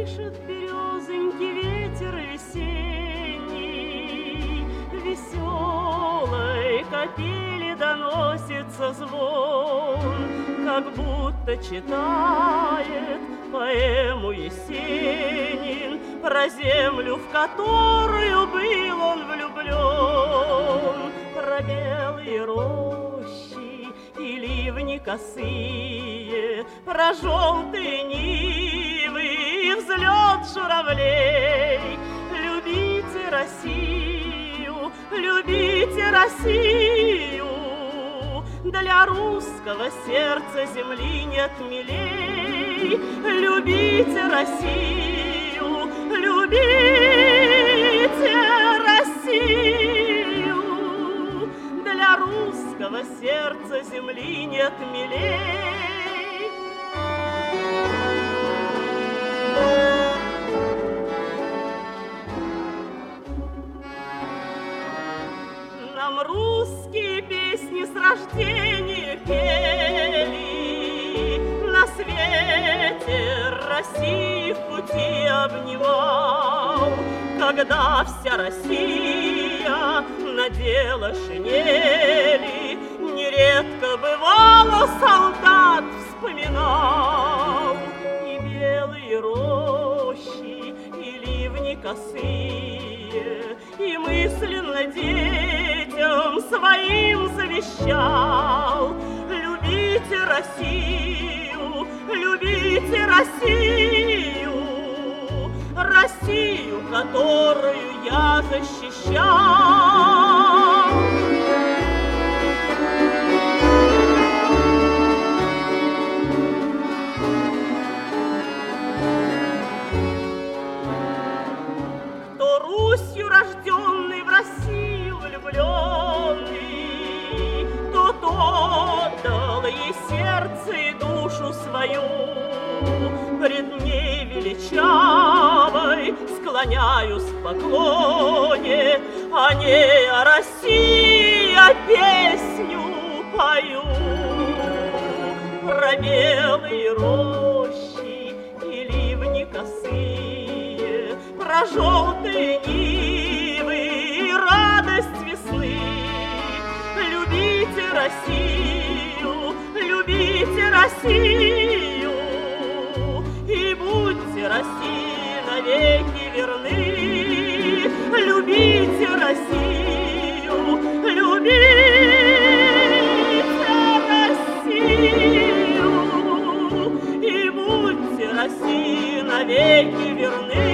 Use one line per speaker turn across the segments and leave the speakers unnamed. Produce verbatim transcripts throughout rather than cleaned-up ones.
Колышет березоньки ветер весенний, веселой капели доносится звон, как будто читает поэму Есенин про землю, в которую был он влюблен, про белые рощи и ливни косые, про желтые нивы и взлет журавлей. Любите Россию, любите Россию, для русского сердца земли нет милей. Любите Россию, любите Россию, для русского сердца земли нет милей. Нам русские песни с рождения пели, на свете России в пути обнимал, когда вся Россия надела шинели, нередко бывало солдат вспоминал. И белые рощи, и ливни косые, и мысленно детям своим завещал: любите Россию, любите Россию, Россию, которую я защищал. Кто Русью рожденный, в Россию влюбленный, тот отдал ей сердце и душу свою. Пред ней величавой склоняюсь в поклоне, о ней, о России, о песню пою. Про белые рощи и ливни косые, про желтые нивы и радость весны. Любите Россию, любите Россию, и будьте России навеки верны. Любите Россию, любите Россию, и будьте России навеки верны.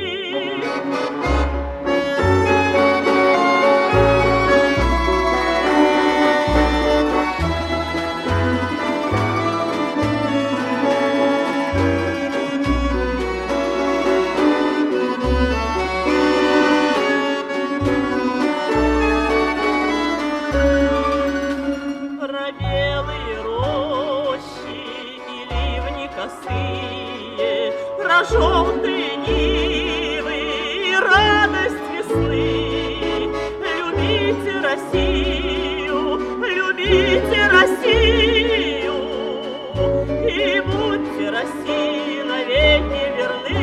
Про желтые нивы и радость весны. Любите Россию, любите Россию, и будьте России навеки верны.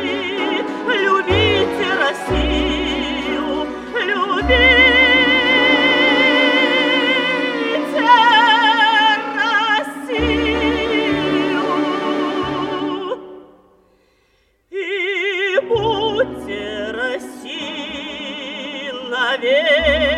Любите Россию, любите Будьте России навеки.